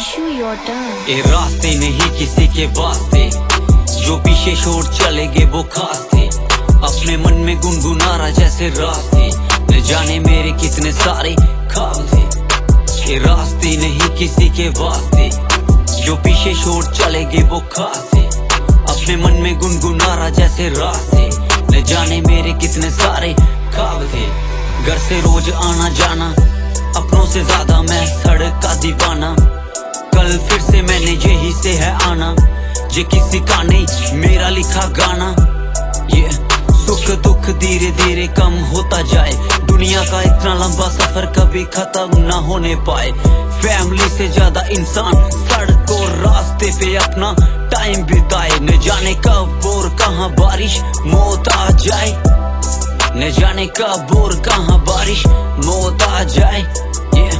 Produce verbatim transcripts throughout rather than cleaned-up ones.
Ishu, your turn. ये रास्ते नहीं किसी के वास्ते, जो पीछे छोड़ चले गए वो खास थे। अपने मन में गुनगुना रहा जैसे रास्ते, न जाने मेरे कितने सारे ख्वाब थे। ये रास्ते नहीं किसी के वास्ते, जो पीछे छोड़ चले गए वो खास थे। अपने मन में गुनगुना रहा जैसे रास्ते, न जाने मेरे कितने सारे ख्वाब थे। घर से रोज आना जाना, अपनों से ज्यादा मैं सड़क का दीवाना। कल फिर से मैंने यही से है आना, ये किसी का नहीं मेरा लिखा गाना। ये सुख दुख धीरे धीरे कम होता जाए, दुनिया का इतना लंबा सफर कभी खत्म ना होने पाए। फैमिली से ज्यादा इंसान सड़क और रास्ते पे अपना टाइम बिताए। न जाने कब और कहाँ बारिश मौत आ जाए, न जाने कब और कहाँ बारिश मौत आ जाए। yeah.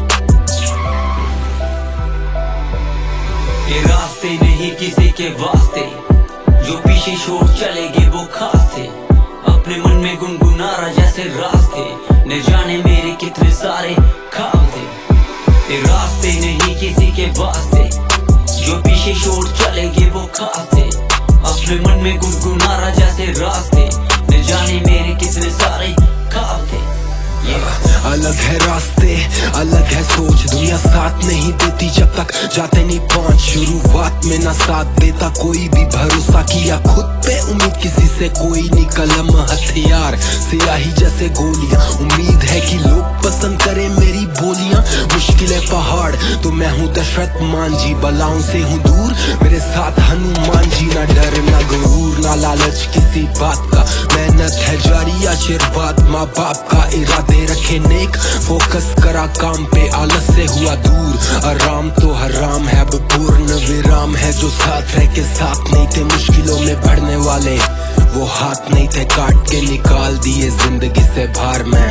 ये रास्ते नहीं किसी के वास्ते, जो पीछे छोड़ चले गए वो खास थे। अपने मन में गुनगुना रहा जैसे रास्ते, न जाने मेरे कितने सारे ख्वाब थे। ये रास्ते नहीं किसी के वास्ते, जो पीछे छोड़ चले गए वो खास थे। अपने मन में गुनगुना रहा जैसे रास्ते, न जाने मेरे कितने सारे ख्वाब थे। अलग है रास्ते, अलग है सोच, दुनिया साथ नहीं देती जब तक जाते नहीं पहुंच। शुरुआत में ना साथ देता कोई भी, भरोसा किया खुद पे उम्मीद किसी से कोई नहीं। कलम हथियार सियाही जैसे गोलियां, उम्मीद है कि लोग पसंद करें मेरी बोलियां। मुश्किलें पहाड़ तो मैं हूँ दशरथ मान जी, बलाओं से हूँ दूर मेरे साथ हनुमान जी। ना डर ना गुरूर ना लालच किसी बात का, मेहनत है जारी आशीर्वाद माँ बाप का। इरादे रखे नेक, फोकस करा काम पे, आलस से हुआ दूर। आराम तो हराम है, अब पूर्ण विराम है। जो साथ रह के साथ नहीं थे, मुश्किलों में बढ़ने वाले वो हाथ नहीं थे, काट के निकाल दिए जिंदगी से भार में।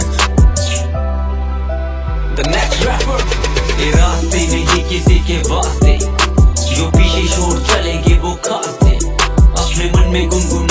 The next rapper। ये रास्ते नहीं किसी के वास्ते, जो पीछे छोड़ चले गए वो खास थे। अपने मन में गुनगुना